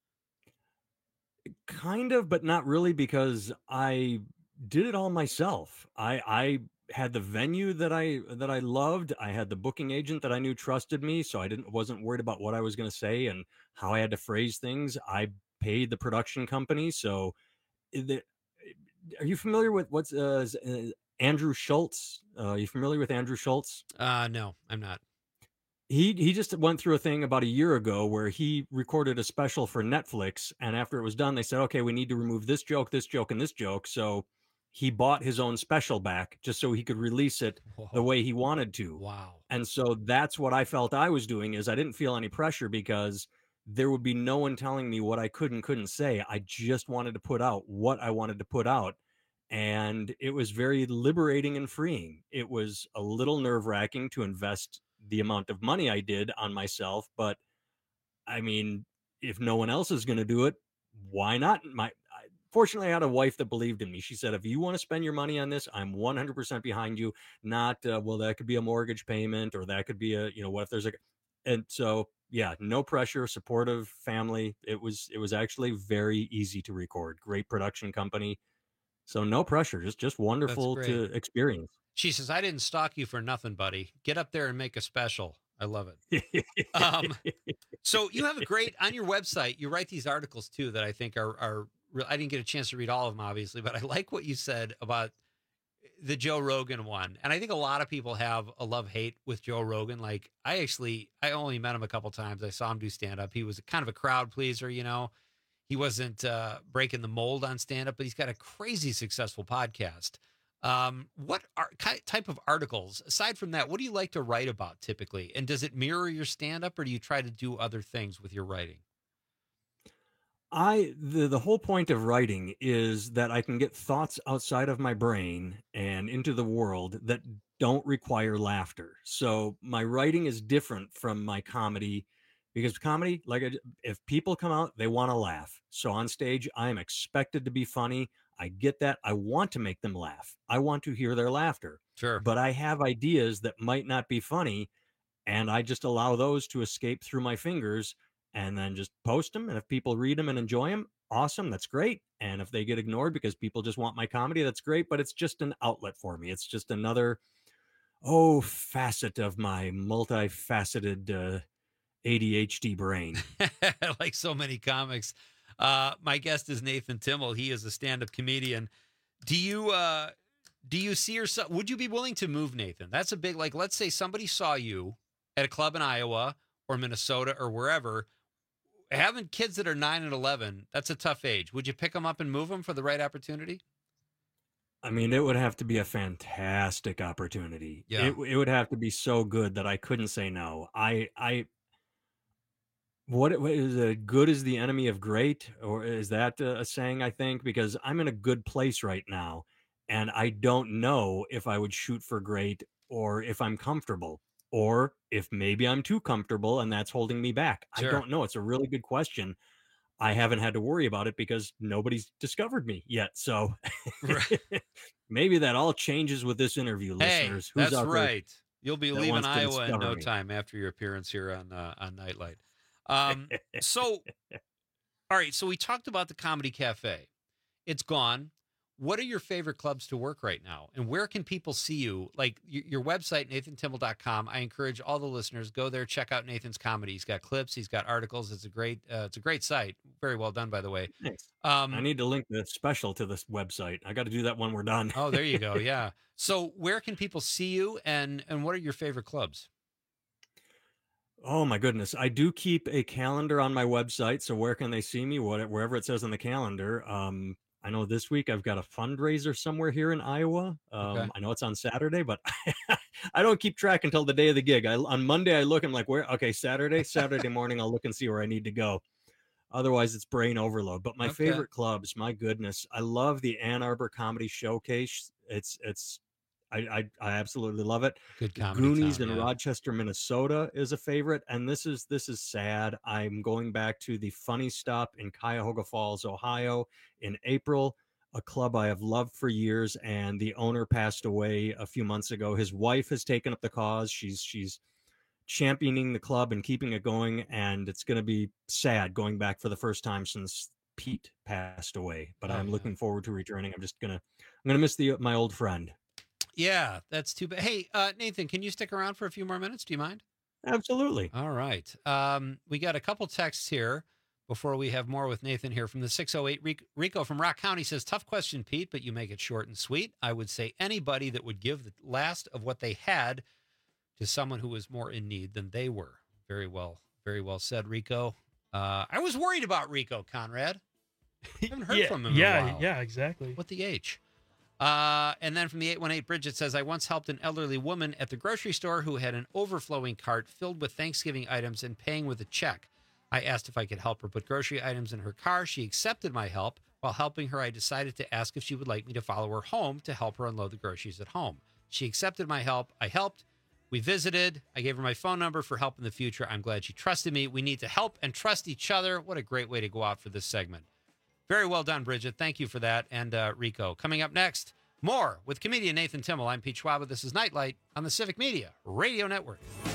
Kind of, but not really, because I did it all myself. I had the venue that I loved. I had the booking agent that I knew trusted me, so I wasn't worried about what I was going to say and how I had to phrase things. I paid the production company. So, are you familiar with what's Andrew Schultz? Are you familiar with Andrew Schultz? No, I'm not. He just went through a thing about a year ago where he recorded a special for Netflix, and after it was done, they said, okay, we need to remove this joke, and this joke. So he bought his own special back just so he could release it the way he wanted to. Wow. And so that's what I felt I was doing, is I didn't feel any pressure because there would be no one telling me what I could and couldn't say. I just wanted to put out what I wanted to put out. And it was very liberating and freeing. It was a little nerve-wracking to invest the amount of money I did on myself. But I mean, if no one else is going to do it, why not? Fortunately, I had a wife that believed in me. She said, if you want to spend your money on this, I'm 100% behind you. Not, well, that could be a mortgage payment, or that could be what if there's and so, yeah, no pressure, supportive family. It was actually very easy to record. Great production company. So no pressure, just wonderful to experience. She says, I didn't stalk you for nothing, buddy. Get up there and make a special. I love it. So you have a great, on your website, you write these articles too that I think are I didn't get a chance to read all of them, obviously, but I like what you said about the Joe Rogan one. And I think a lot of people have a love-hate with Joe Rogan. Like, I only met him a couple times. I saw him do stand-up. He was kind of a crowd pleaser, He wasn't breaking the mold on stand-up, but he's got a crazy successful podcast. What type of articles, aside from that, what do you like to write about typically? And does it mirror your stand-up, or do you try to do other things with your writing? The whole point of writing is that I can get thoughts outside of my brain and into the world that don't require laughter. So my writing is different from my comedy, because comedy, if people come out, they want to laugh. So on stage, I am expected to be funny. I get that. I want to make them laugh. I want to hear their laughter. Sure. But I have ideas that might not be funny, and I just allow those to escape through my fingers and then just post them. And if people read them and enjoy them, awesome, that's great. And if they get ignored because people just want my comedy, that's great. But it's just an outlet for me. It's just another, facet of my multifaceted ADHD brain. Like so many comics. My guest is Nathan Timmel. He is a stand-up comedian. Do you see yourself, would you be willing to move, Nathan? That's a big, let's say somebody saw you at a club in Iowa or Minnesota or wherever. Having kids that are 9 and 11, that's a tough age. Would you pick them up and move them for the right opportunity? I mean, it would have to be a fantastic opportunity. Yeah. It would have to be so good that I couldn't say no. What is good is the enemy of great, or is that a saying? I think, because I'm in a good place right now, and I don't know if I would shoot for great, or if I'm comfortable, or if maybe I'm too comfortable and that's holding me back. Sure. I don't know. It's a really good question. I haven't had to worry about it because nobody's discovered me yet. So maybe that all changes with this interview, listeners. Hey, that's right. You'll be leaving Iowa in no time after your appearance here on Nightlight. So, all right. So we talked about the Comedy Cafe. It's gone. What are your favorite clubs to work right now? And where can people see you? Like your website, nathantimmel.com. I encourage all the listeners, go there, check out Nathan's comedy. He's got clips. He's got articles. It's a great site. Very well done, by the way. Thanks. I need to link the special to this website. I got to do that when we're done. Oh, there you go. Yeah. So where can people see you, and what are your favorite clubs? Oh my goodness. I do keep a calendar on my website. So where can they see me? Wherever it says on the calendar. I know this week I've got a fundraiser somewhere here in Iowa. Okay. I know it's on Saturday, but I don't keep track until the day of the gig. On Monday, I look, I'm like, where? Okay, Saturday morning, I'll look and see where I need to go. Otherwise, it's brain overload. But my favorite clubs, my goodness, I love the Ann Arbor Comedy Showcase. I absolutely love it. Good comedy. Goonies town, in yeah. Rochester, Minnesota is a favorite. And this is sad. I'm going back to the Funny Stop in Cuyahoga Falls, Ohio in April, a club I have loved for years. And the owner passed away a few months ago. His wife has taken up the cause. She's championing the club and keeping it going. And it's going to be sad going back for the first time since Pete passed away. But I'm looking forward to returning. I'm going to miss my old friend. Yeah, that's too bad. Hey, Nathan, can you stick around for a few more minutes? Do you mind? Absolutely. All right. We got a couple texts here before we have more with Nathan here from the 608. Rico from Rock County says, tough question, Pete, but you make it short and sweet. I would say anybody that would give the last of what they had to someone who was more in need than they were. Very well said, Rico. I was worried about Rico, Conrad. I haven't heard from him in a while. Yeah, exactly. What the H? And then from the 818, Bridget says, I once helped an elderly woman at the grocery store who had an overflowing cart filled with Thanksgiving items and paying with a check. I asked if I could help her put grocery items in her car. She accepted my help. While helping her, I decided to ask if she would like me to follow her home to help her unload the groceries at home. She accepted my help. I helped. We visited. I gave her my phone number for help in the future. I'm glad she trusted me. We need to help and trust each other. What a great way to go out for this segment. Very well done, Bridget. Thank you for that. And Rico. Coming up next, more with comedian Nathan Timmel. I'm Pete Schwaba. This is Nightlight on the Civic Media Radio Network.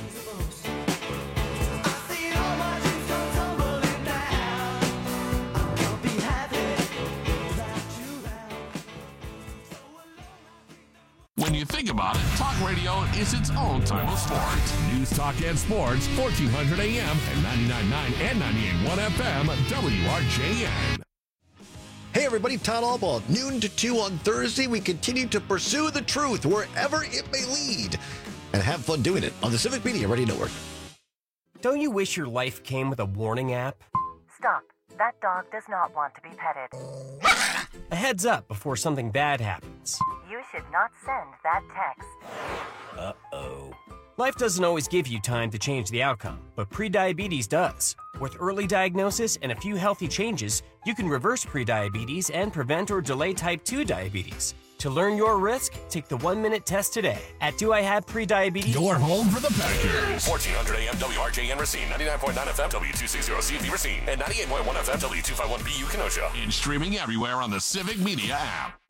When you think about it, talk radio is its own type of sport. News, talk, and sports, 1400 AM and 99.9 and 98.1 FM, WRJN. Hey everybody, Todd Albaugh. Noon to 2 on Thursday, we continue to pursue the truth wherever it may lead and have fun doing it on the Civic Media Radio Network. Don't you wish your life came with a warning app? Stop. That dog does not want to be petted. A heads up before something bad happens. You should not send that text. Uh-oh. Life doesn't always give you time to change the outcome, but prediabetes does. With early diagnosis and a few healthy changes, you can reverse prediabetes and prevent or delay type 2 diabetes. To learn your risk, take the 1-minute test today at Do I Have Prediabetes? Your home for the Packers. 1400 AM WRJN Racine, 99.9 FM W260CV Racine, and 98.1 FM W251BU Kenosha. And streaming everywhere on the Civic Media app.